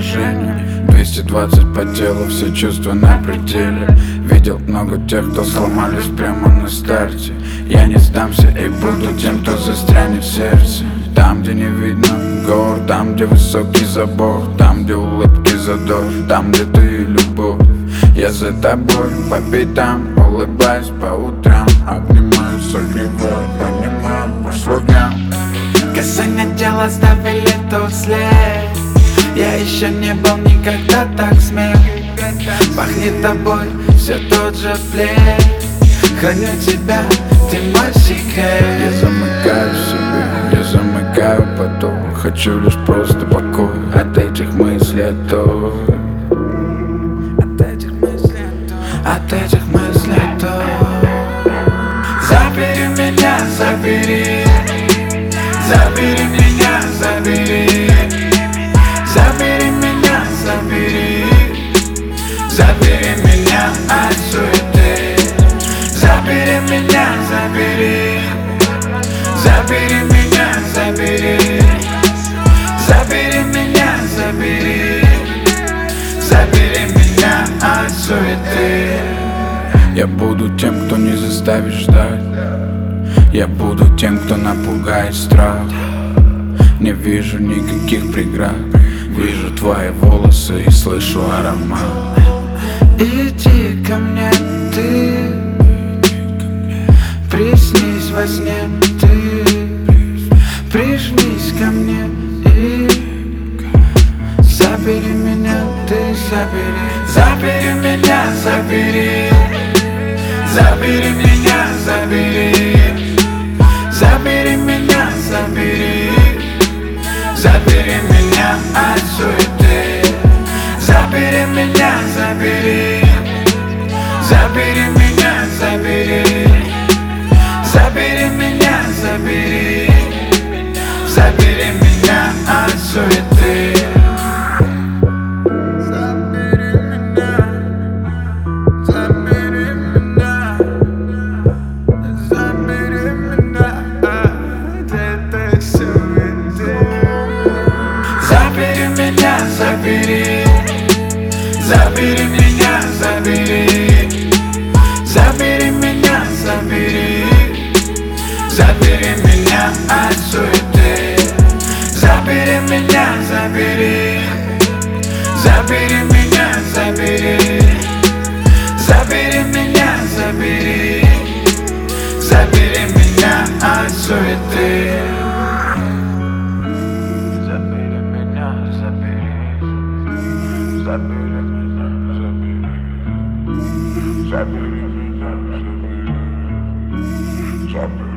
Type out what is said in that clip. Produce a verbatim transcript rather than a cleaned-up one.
напряжение. Двести двадцать по телу, все чувства на пределе. Видел много тех, кто сломались прямо на старте. Я не сдамся и буду тем, кто застрянет в сердце. Там, где не видно гор, там, где высокий забор, там, где улыбки задор, там, где ты и любовь. Я за тобой по пятам, улыбаюсь по утрам, обнимаю, согреваю, понимаю по слогам. Касание тела оставили тот след. Я еще не был никогда так смел. Пахнет тобой все тот же плед. Храню тебя, ты мой секрет. Я замыкаю в себе, я замыкаю поток. Хочу лишь просто покой от этих мыслей, от той. От этих мыслей, от этих мыслей, то забери меня, забери. Забери меня, забери. Забери меня, забери. Забери меня от суеты. Забери меня, забери. Забери меня, забери. Забери меня, забери. Забери меня от суеты. Я буду тем, кто не заставит ждать. Я буду тем, кто напугает страх. Не вижу никаких преград. Вижу твои волосы и слышу аромат. Иди ко мне, ты. Приснись во сне, ты. Прижмись ко мне и забери меня, ты забери. Забери меня, забери. Забери меня, забери. Забери меня, забери. Забери меня от суеты. Забери меня, забери. Забери меня, забери. Забери меня, забери. Забери меня от суеты. Забери меня. Забери меня. Забери меня от этой суеты. Забери меня, забери. Забери меня, забери. Забери меня, забери. Забери меня от суеты. Забери меня, забери. Забери меня, забери. Забери меня, забери. Забери меня от суеты. Забери меня, забери. Забери меня, забери. Забери меня, забери. Забери.